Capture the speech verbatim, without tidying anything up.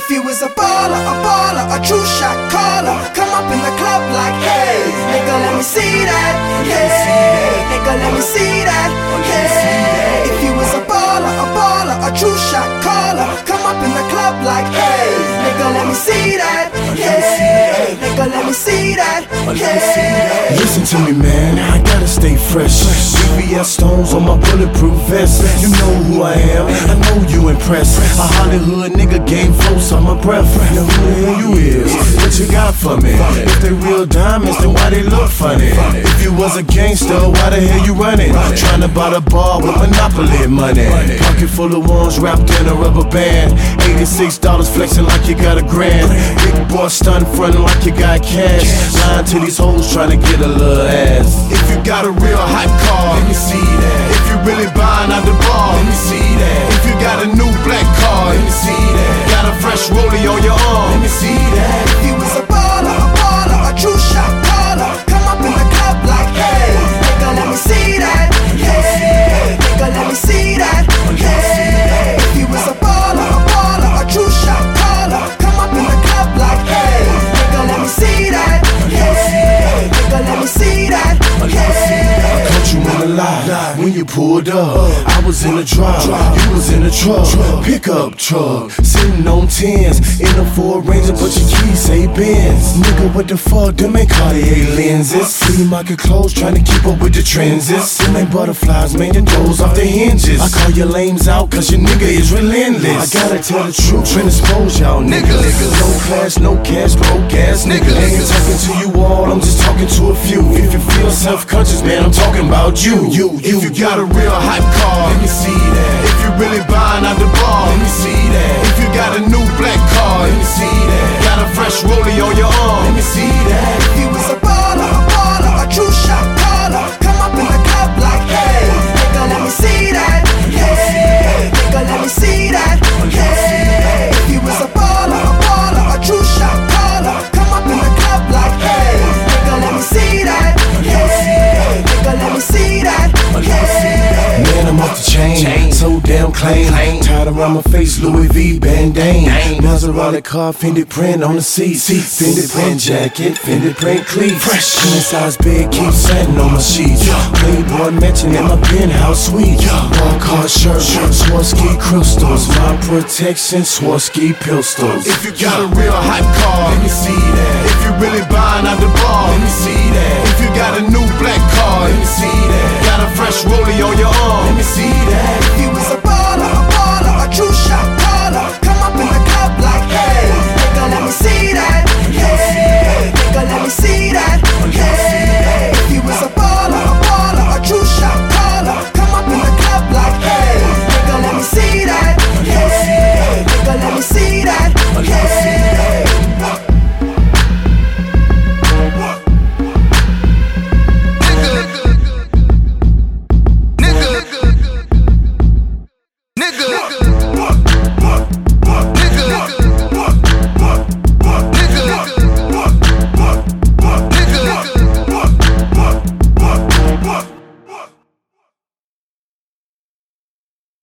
If you was a baller, a baller, a true shot caller, come up in the club like, hey, nigga, let me see that. Hey, nigga, let me see that. Hey, if you was a baller, a baller, a true shot caller, come up in the club like, hey, nigga, let me see that. Hey, nigga, let me see that. Hey. Listen to me, man, I gotta stay fresh. V V S stones on my bulletproof vest. You know who I am, I know you impressed. A Hollywood nigga game flows on my breath. Now who the hell you is? What you got for me? If they real diamonds, then why they look funny? If you was a gangster, why the hell you running? Trying to buy the bar with Monopoly money. Pocket full of ones wrapped in a rubber band. eighty-six dollars flexing like you got a grand. Big boy stunt frontin' like you got cash. Lying to these hoes trying to get a little ass. If you got a real hype car, let me see that. If you really buying out the bar, let me see that. If you got a new black car, let me see that. Got a fresh rollie on your arm, let me see that. If you was a baller, a baller, a true shot caller, come up in the club like, hey, nigga, let me see that. Hey, nigga, let me see that. Hey, if you was a baller, a baller, a true shot caller, come up in the club like, hey, nigga, let me see that. Hey, nigga, let me see that. I caught you in a lie when you pulled up. I was in a drive, you was in a truck, pickup truck, sitting on tens in a Ford Ranger, but your keys say Benz. Nigga, what the fuck? Them ain't Cartier lenses. Free market clothes, trying to keep up with the trends. Them ain't butterflies, man, your doors off the hinges. I call your lames out, cause your nigga is relentless. I gotta tell the truth, trying to expose y'all niggas. No class, no cash, broke ass niggas. I ain't talking to you all, I'm just talking to a few. If you feel self-conscious, man, I'm talking about you. You, you. If you got a real hype car, let me see that. If you really buying out the bar, let me see that. If you got a new black car, let me see that. Got a fresh rollie on your arm, let me see that. If you was a baller, a baller, a true shot caller, come up in the club like, hey, nigga, let me see that. Hey, nigga, let me see that. Hey, if you was a baller, a baller, a true shot caller, come up in the club like, hey, nigga, let me see that. Hey, nigga, let me see that. Hey. Man, I'm off the chain, so damn clean. Tied around my face, Louis V bandana. Maserati car, Fendi print on the seat. Fendi print jacket, Fendi print cleats. Fresh king size bed, keep satin on my sheets. Playboy mansion in my penthouse suite. Walk hard shirt, Swarovski crystals. My protection, Swarovski pistols. If you got a real hype car, let me see that. If you really buying out the bar, let me see that. If you got a new black car, let me see that. Got a fresh rollie on your arm, let me see that.